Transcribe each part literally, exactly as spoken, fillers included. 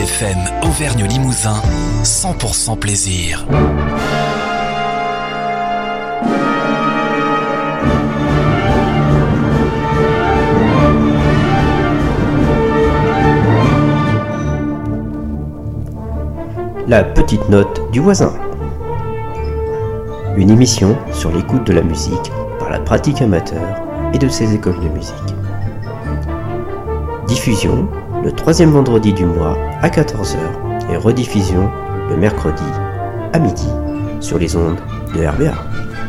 F M Auvergne-Limousin, cent pour cent plaisir. La petite note du voisin. Une émission sur l'écoute de la musique par la pratique amateur et de ses écoles de musique. Diffusion le troisième vendredi du mois à quatorze heures et rediffusion le mercredi à midi sur les ondes de R B A.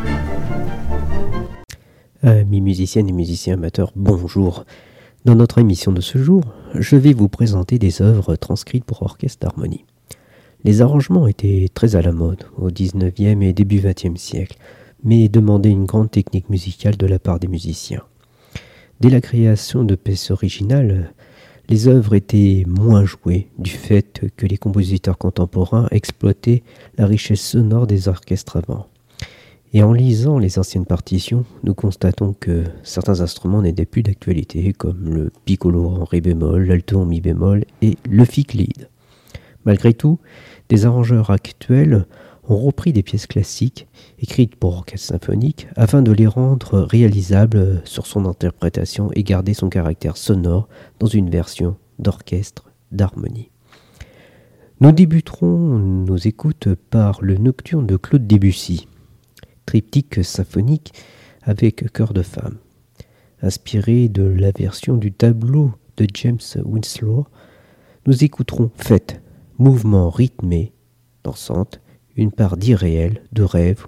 Amis musiciennes et musiciens amateurs, bonjour. Dans notre émission de ce jour, je vais vous présenter des œuvres transcrites pour orchestre d'harmonie. Les arrangements étaient très à la mode au dix-neuvième et début vingtième siècle, mais demandaient une grande technique musicale de la part des musiciens. Dès la création de pièces originales, les œuvres étaient moins jouées du fait que les compositeurs contemporains exploitaient la richesse sonore des orchestres avant. Et en lisant les anciennes partitions, nous constatons que certains instruments n'étaient plus d'actualité, comme le piccolo en ré bémol, l'alto en mi bémol et le fic lead. Malgré tout, des arrangeurs actuels ont repris des pièces classiques écrites pour orchestre symphonique afin de les rendre réalisables sur son interprétation et garder son caractère sonore dans une version d'orchestre d'harmonie. Nous débuterons nos écoutes par le Nocturne de Claude Debussy, triptyque symphonique avec chœur de femme. Inspiré de la version du tableau de James Winslow, nous écouterons Fête, mouvement rythmé, dansante, une part d'irréel, de rêve.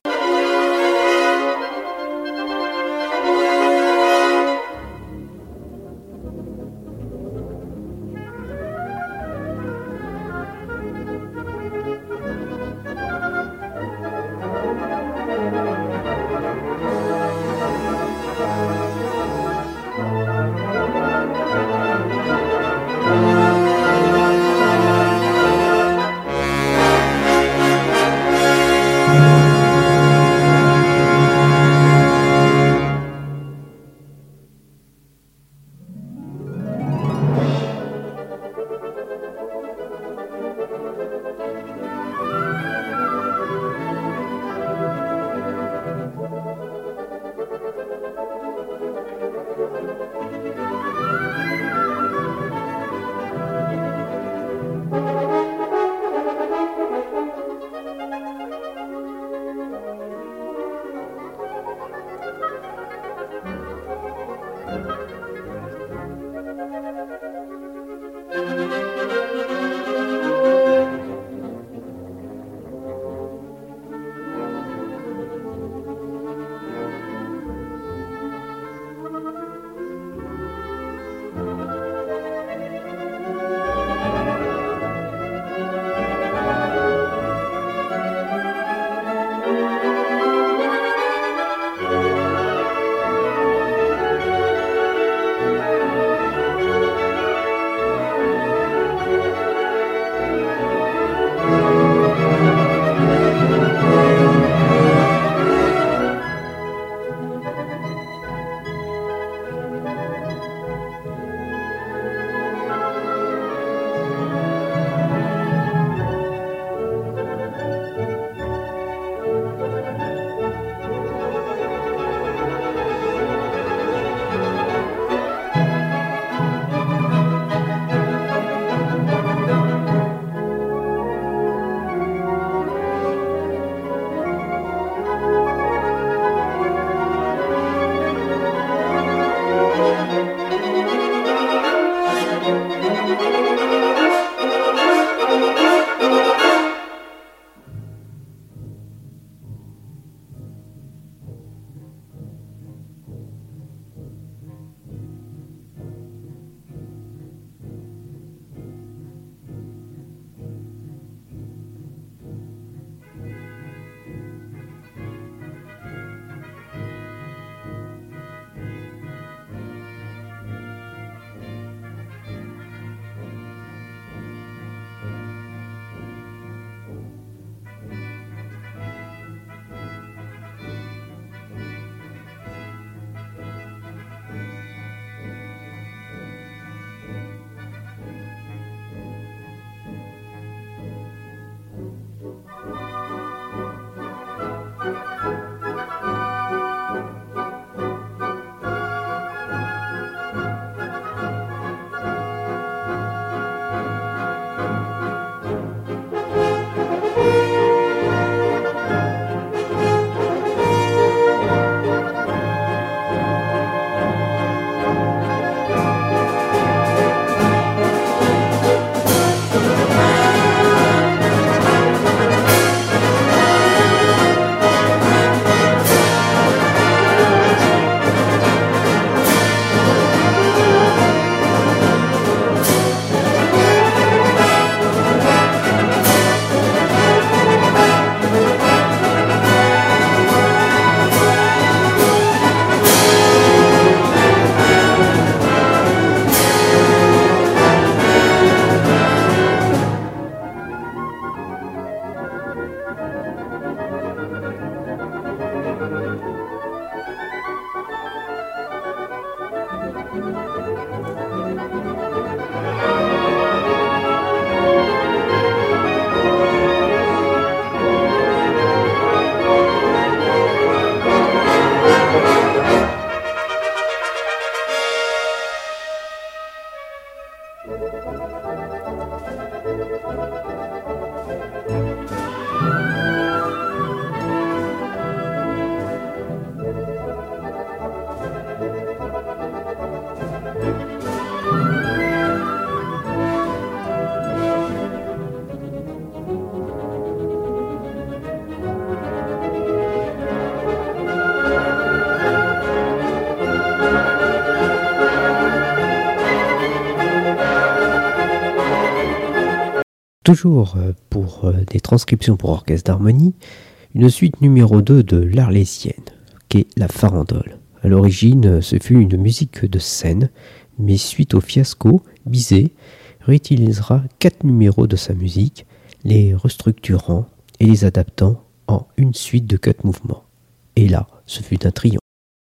Toujours pour des transcriptions pour orchestre d'harmonie, une suite numéro deux de l'Arlésienne, qu'est la farandole. À l'origine, ce fut une musique de scène, mais suite au fiasco, Bizet réutilisera quatre numéros de sa musique, les restructurant et les adaptant en une suite de quatre mouvements. Et là, ce fut un triomphe.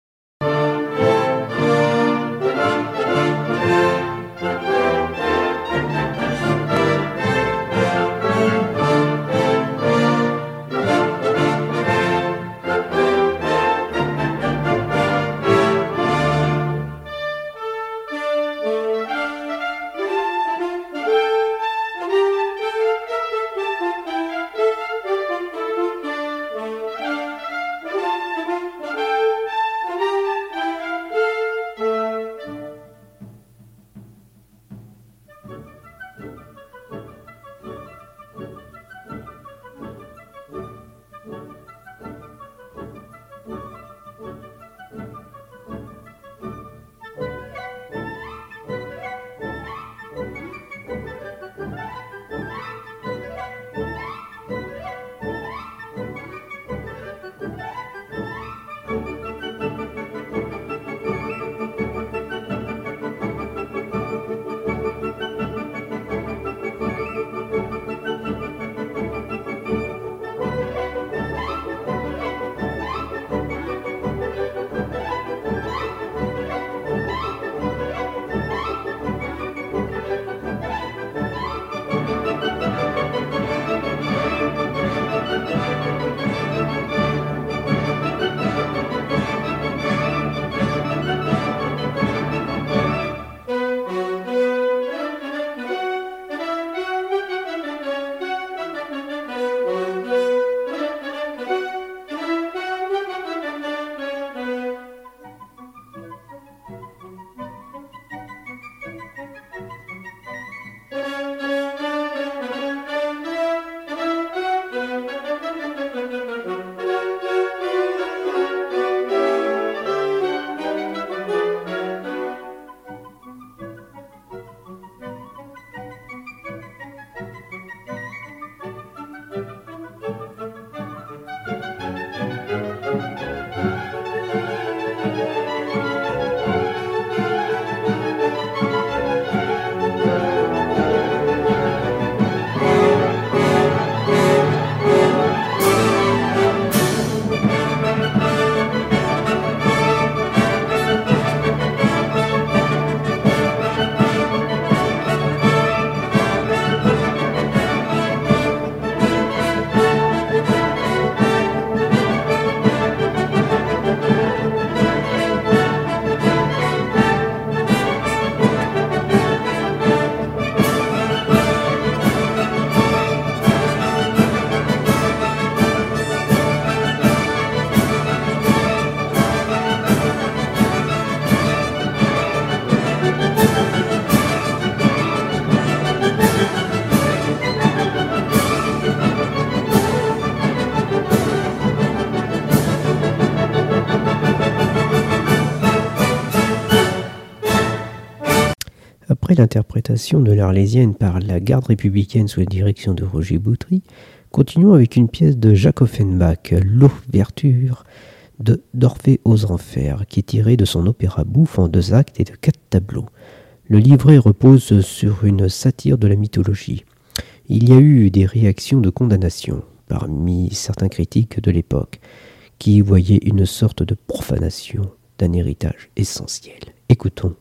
Après l'interprétation de l'Arlésienne par la garde républicaine sous la direction de Roger Boutry, continuons avec une pièce de Jacques Offenbach, l'ouverture de d'Orphée aux Enfers, qui est tirée de son opéra bouffe en deux actes et de quatre tableaux. Le livret repose sur une satire de la mythologie. Il y a eu des réactions de condamnation parmi certains critiques de l'époque, qui voyaient une sorte de profanation d'un héritage essentiel. Écoutons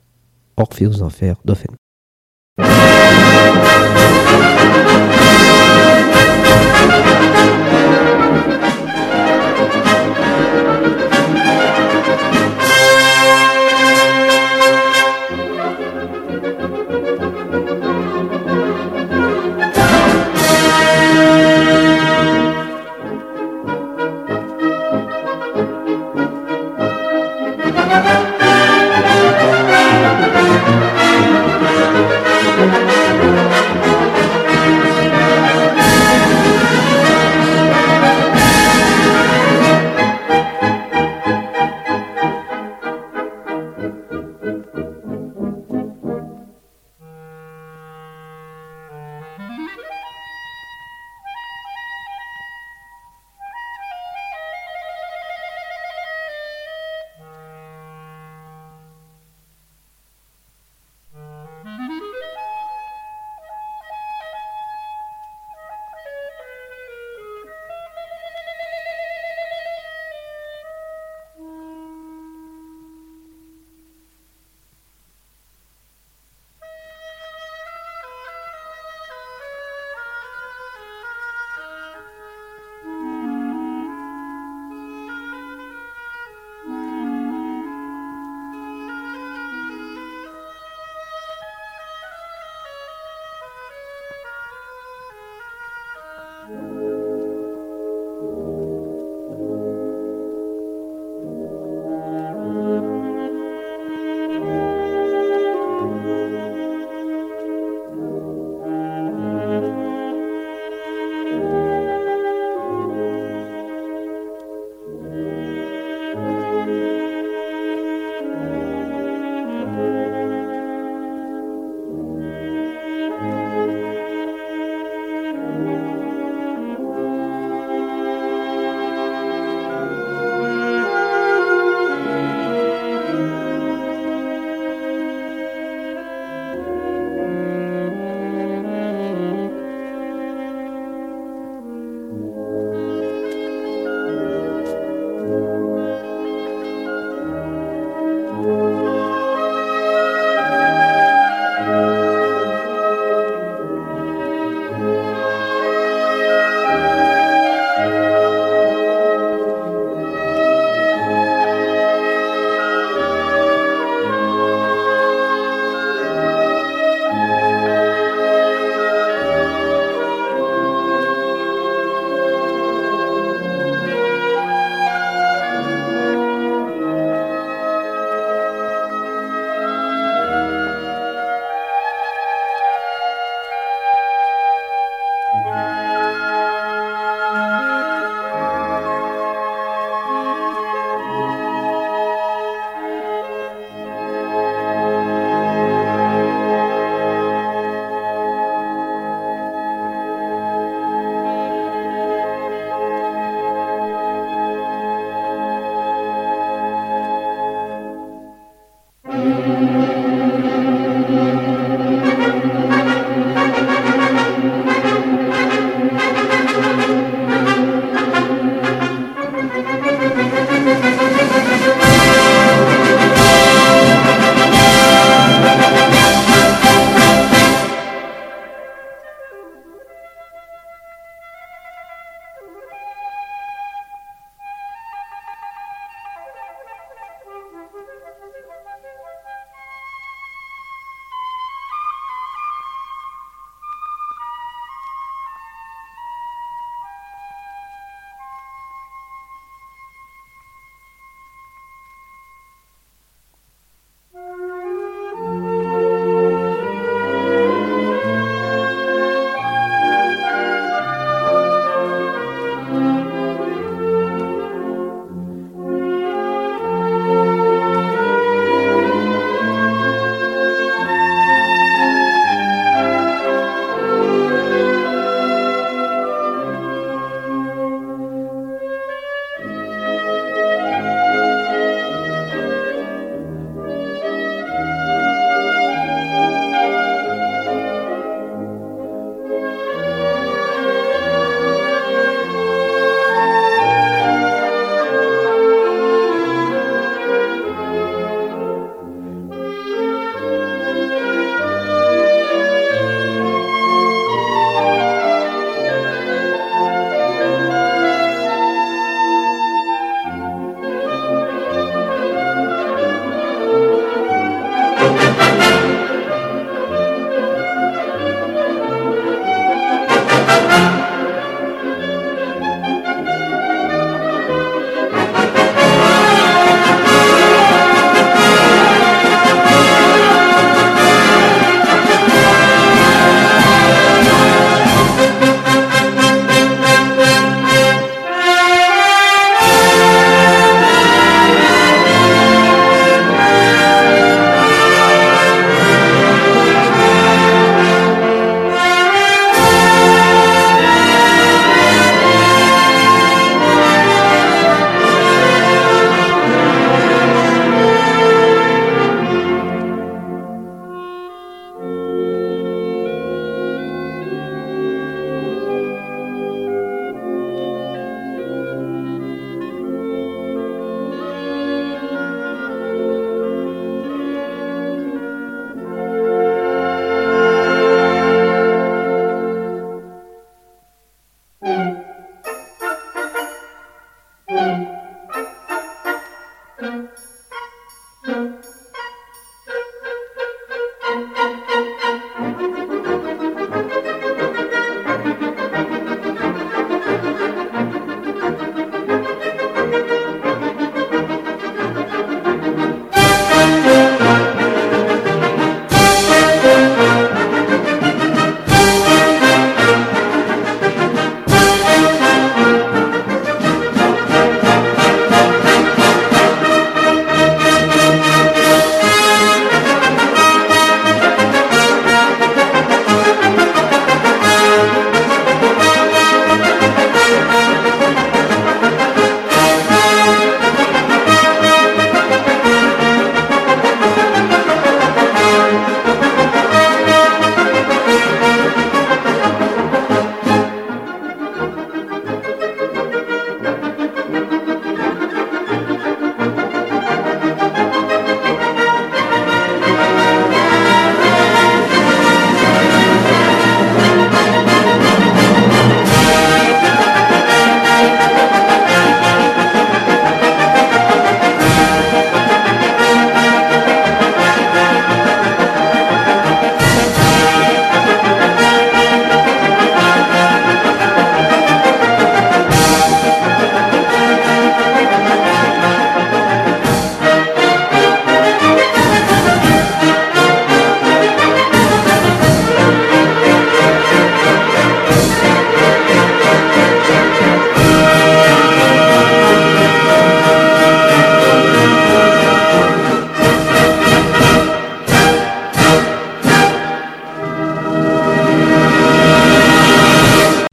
Orphée aux Enfers d'Offenbach.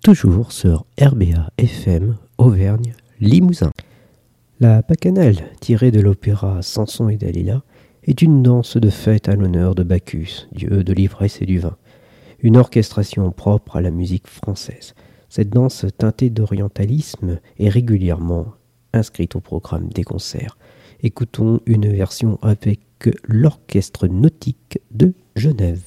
toujours sur R B A F M Auvergne Limousin. La bacchanale, tirée de l'opéra Samson et Dalila, est une danse de fête à l'honneur de Bacchus, dieu de l'ivresse et du vin. Une orchestration propre à la musique française. Cette danse teintée d'orientalisme est régulièrement inscrite au programme des concerts. Écoutons une version avec l'Orchestre Nautique de Genève.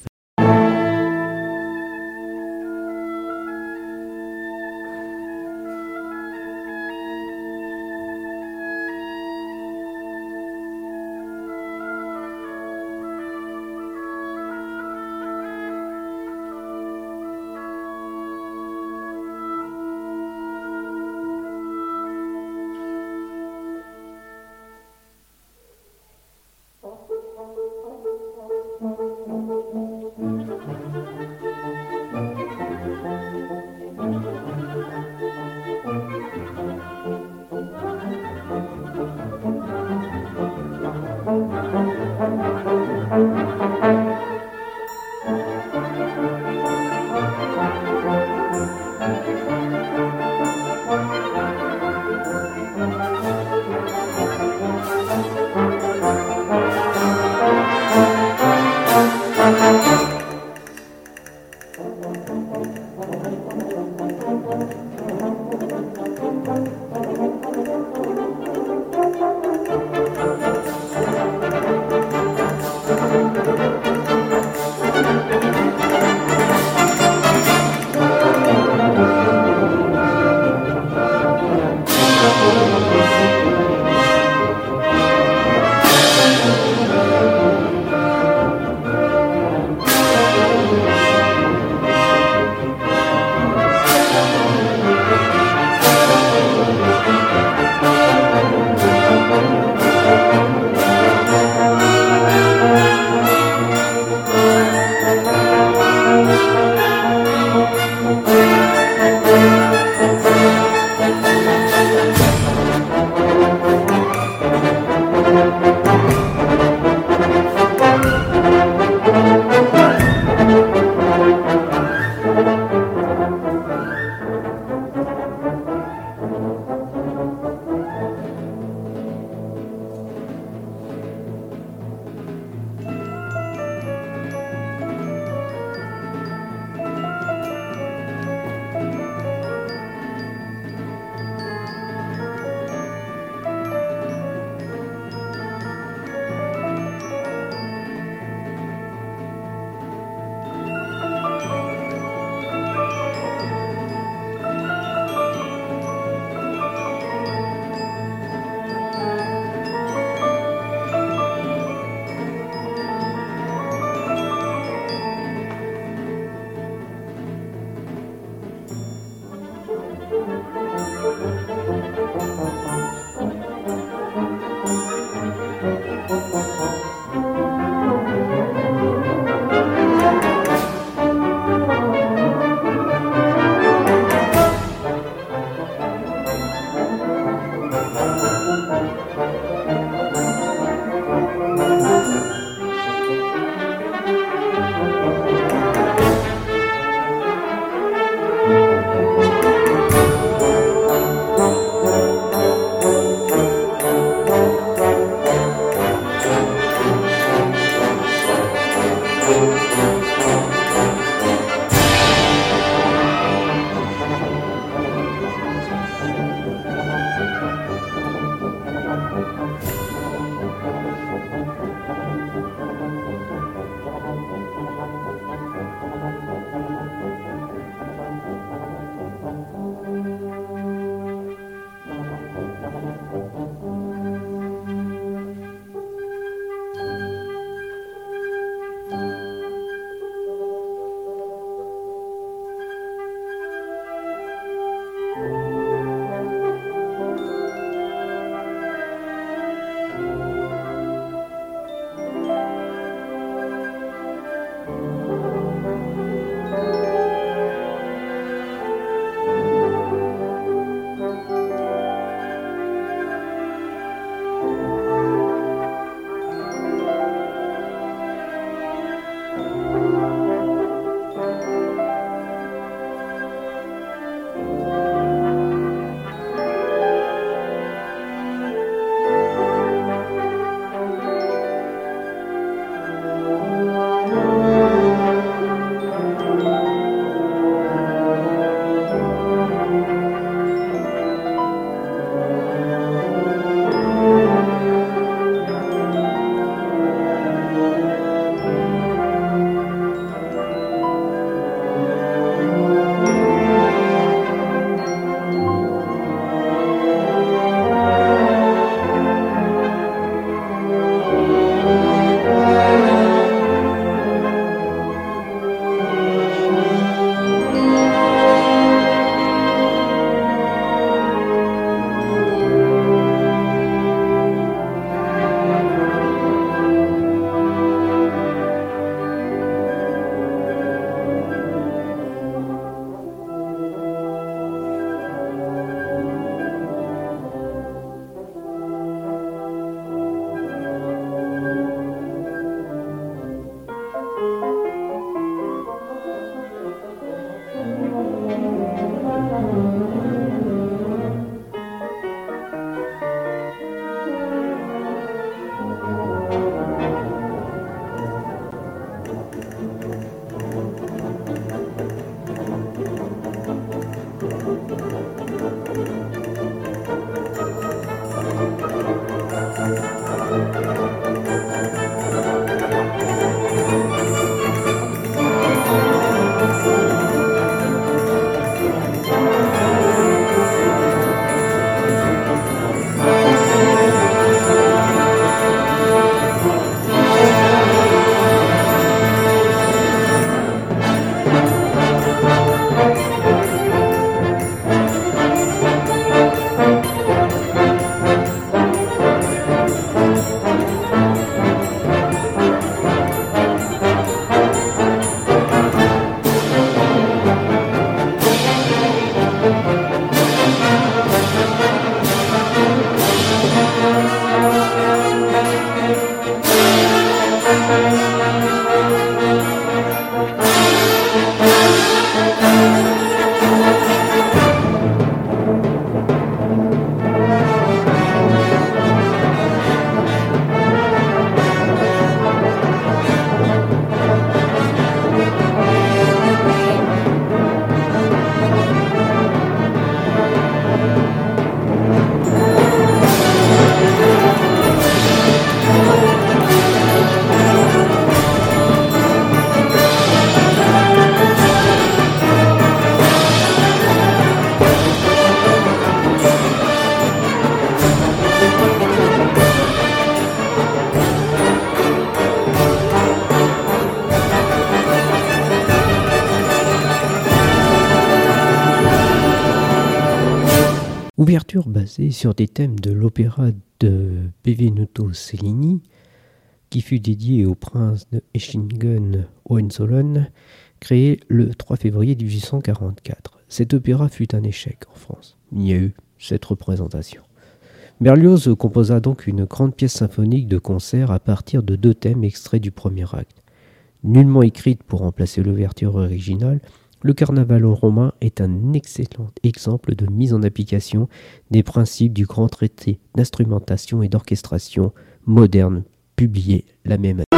Ouverture basée sur des thèmes de l'opéra de Benvenuto Cellini, qui fut dédié au prince de Hechingen-Hohenzollern, créé le trois février mille huit cent quarante-quatre. Cet opéra fut un échec en France. Il y a eu cette représentation. Berlioz composa donc une grande pièce symphonique de concert à partir de deux thèmes extraits du premier acte. Nullement écrite pour remplacer l'ouverture originale, le Carnaval romain est un excellent exemple de mise en application des principes du grand traité d'instrumentation et d'orchestration moderne, publié la même année.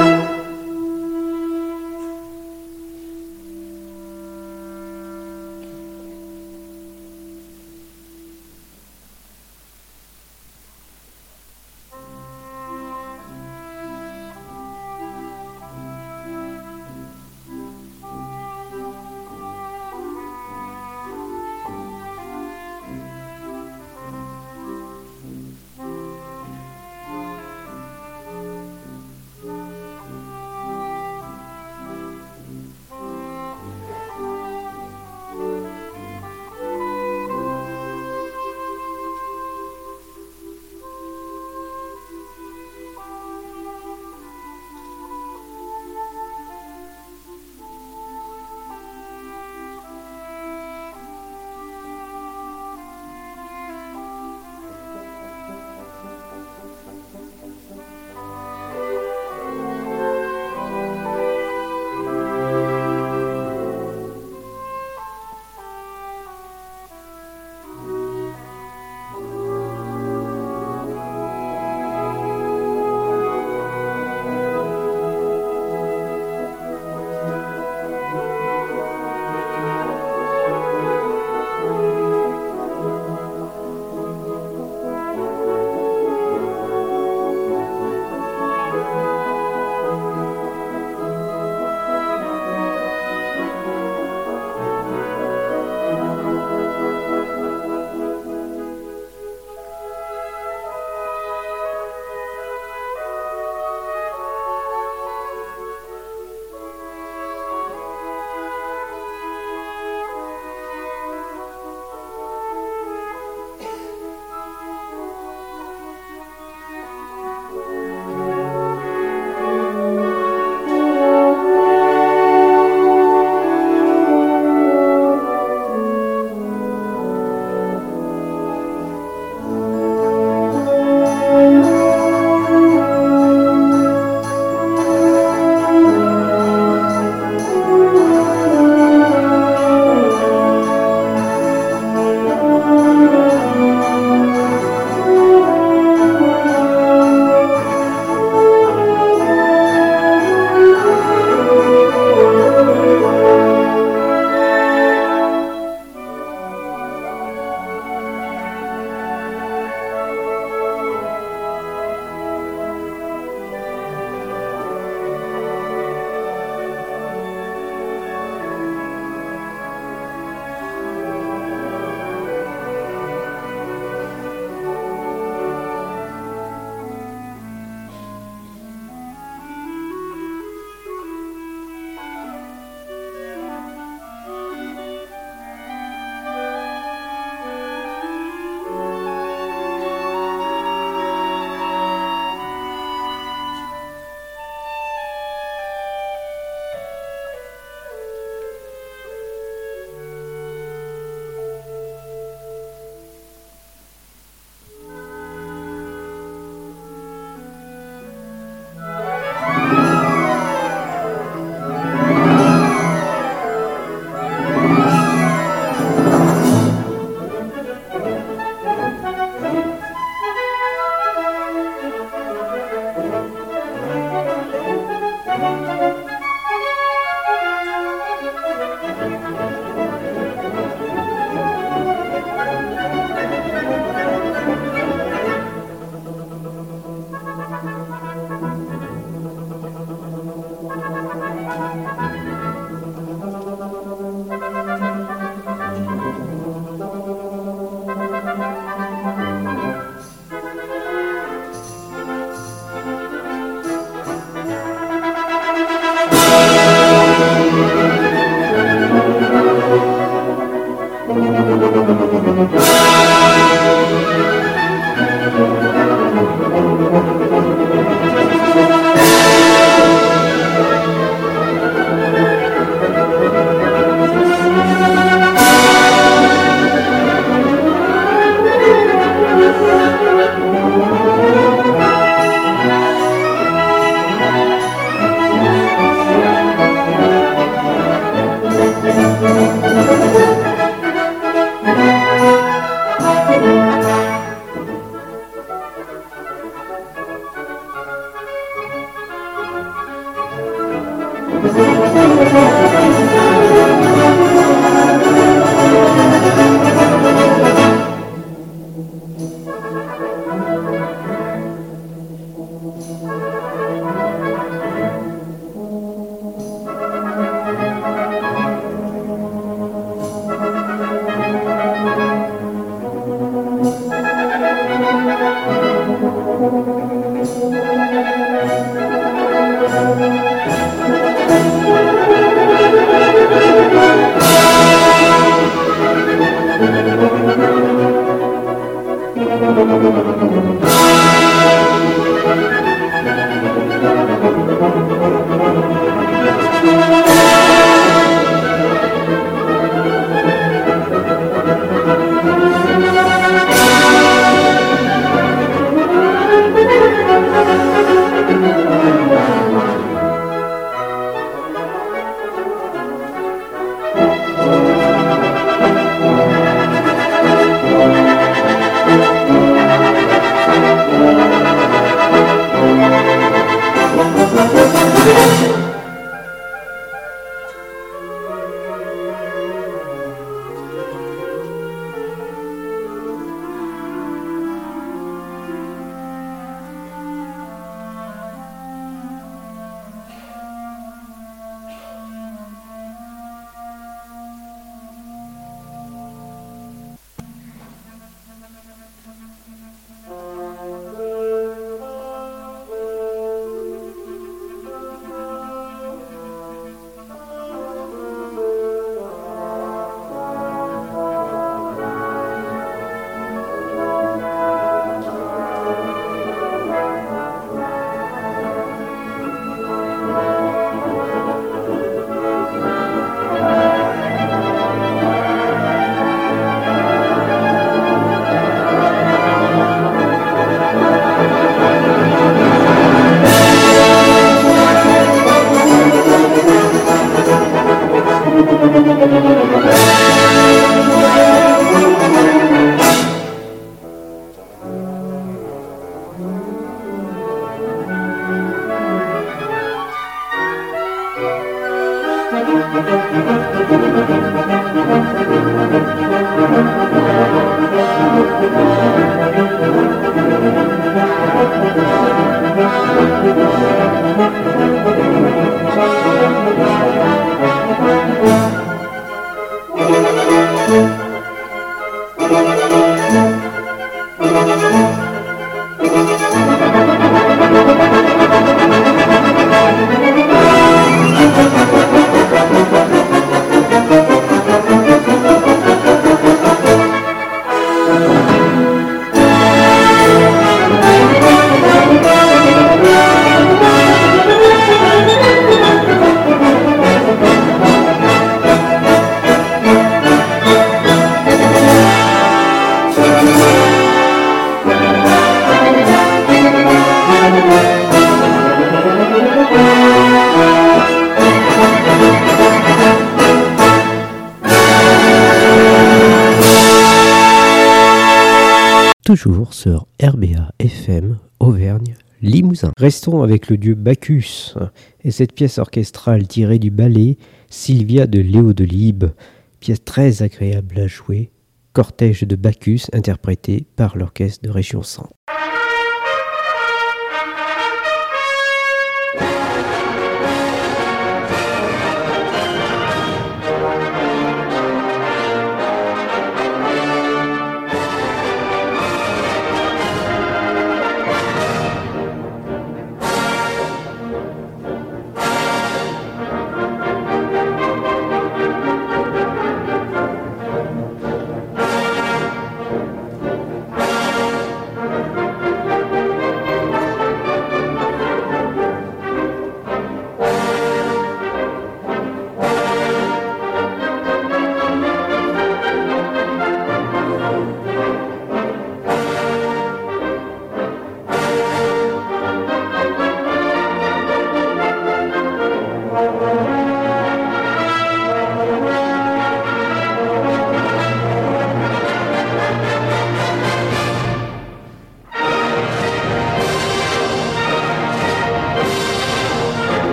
toujours sur R B A F M Auvergne Limousin. Restons avec le dieu Bacchus et cette pièce orchestrale tirée du ballet Sylvia de Léo Delibes, pièce très agréable à jouer, cortège de Bacchus interprété par l'orchestre de Région Centre.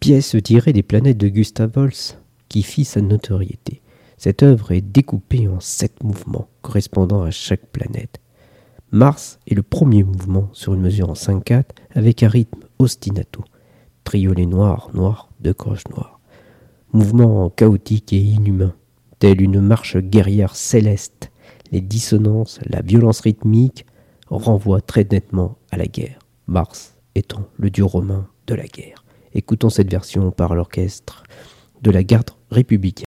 pièce tirée des planètes de Gustav Holst qui fit sa notoriété. Cette œuvre est découpée en sept mouvements correspondant à chaque planète. Mars est le premier mouvement sur une mesure en cinq quatre avec un rythme ostinato. Triolet noir, noir, deux croches noires. Mouvement chaotique et inhumain, tel une marche guerrière céleste. Les dissonances, la violence rythmique renvoient très nettement à la guerre. Mars étant le dieu romain de la guerre. Écoutons cette version par l'orchestre de la garde républicaine.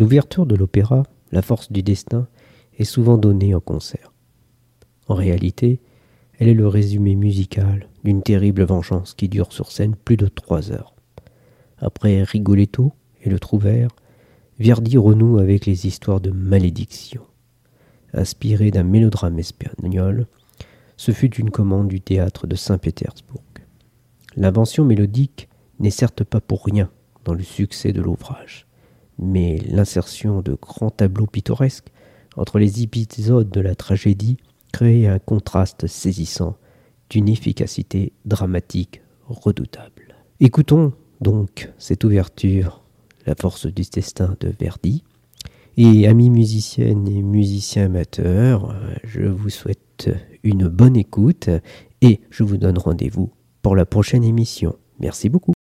L'ouverture de l'opéra, La force du destin, est souvent donnée en concert. En réalité, elle est le résumé musical d'une terrible vengeance qui dure sur scène plus de trois heures. Après Rigoletto et le Trouvère, Verdi renoue avec les histoires de malédiction. Inspiré d'un mélodrame espagnol, ce fut une commande du théâtre de Saint-Pétersbourg. L'invention mélodique n'est certes pas pour rien dans le succès de l'ouvrage, mais l'insertion de grands tableaux pittoresques entre les épisodes de la tragédie crée un contraste saisissant d'une efficacité dramatique redoutable. Écoutons donc cette ouverture, La force du destin de Verdi. Et amis musiciennes et musiciens amateurs, je vous souhaite une bonne écoute et je vous donne rendez-vous pour la prochaine émission. Merci beaucoup.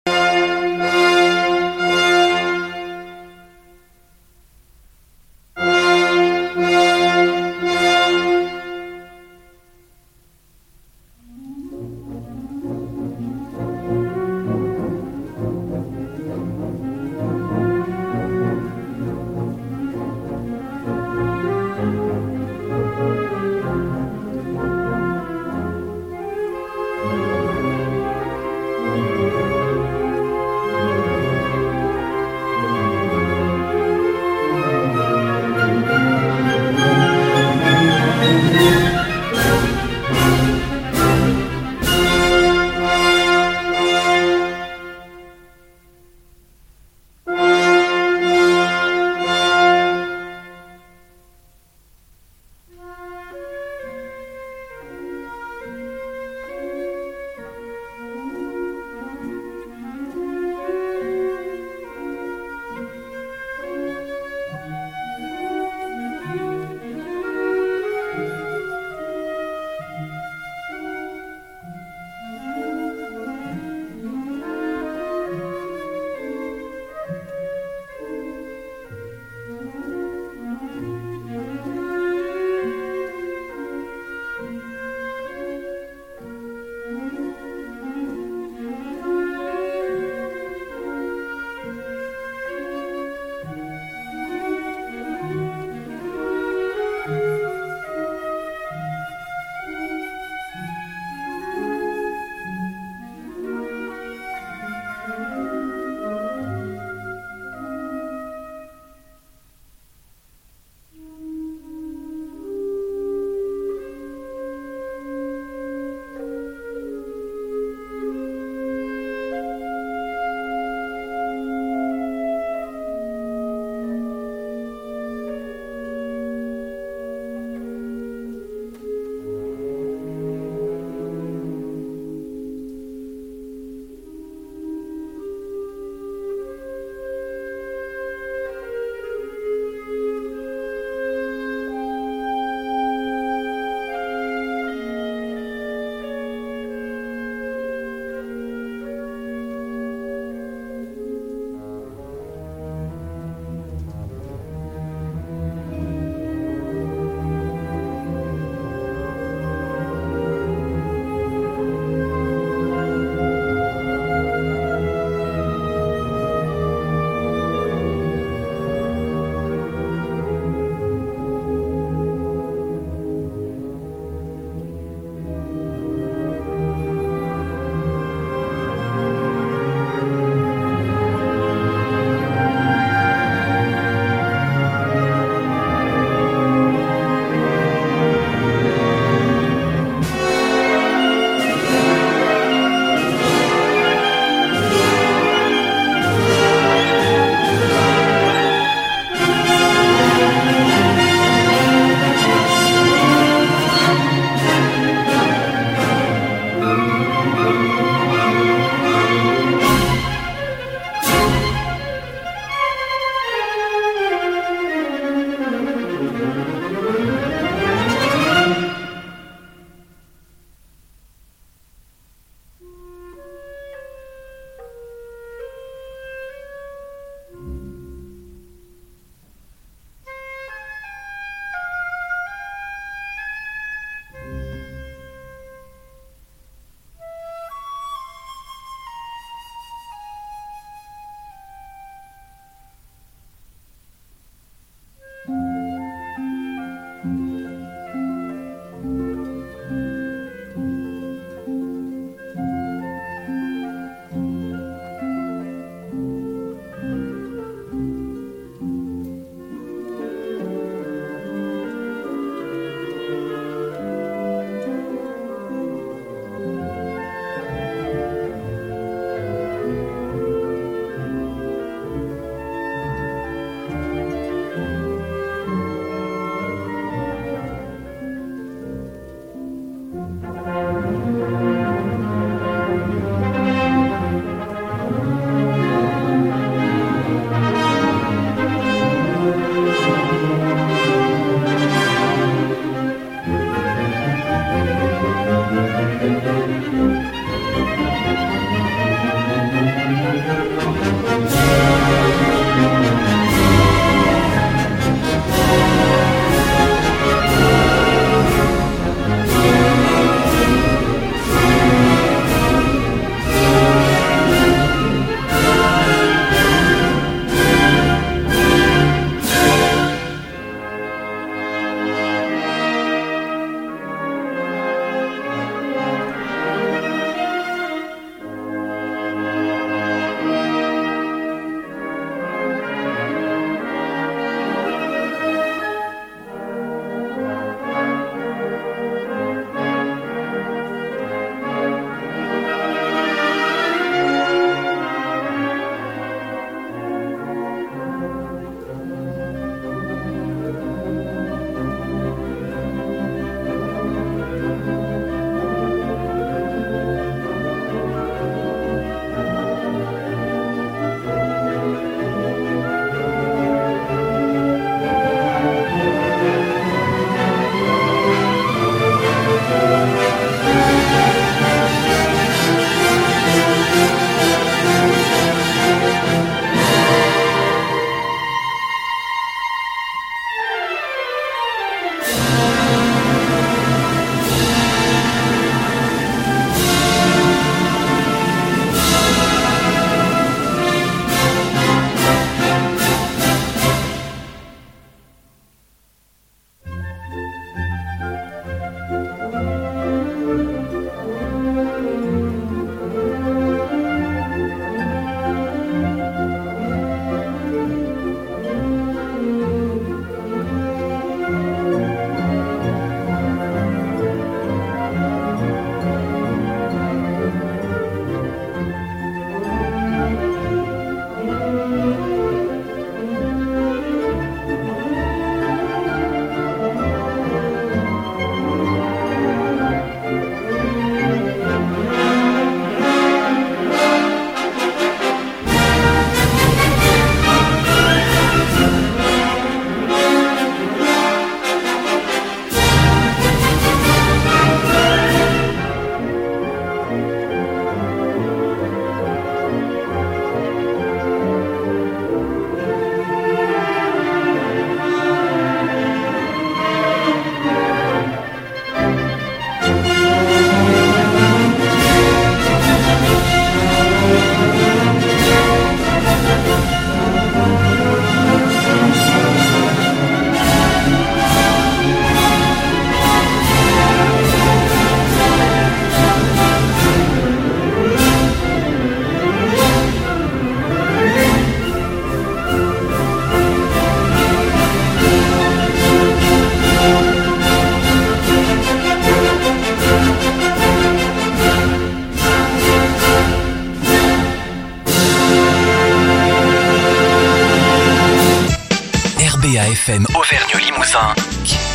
F M Auvergne Limousin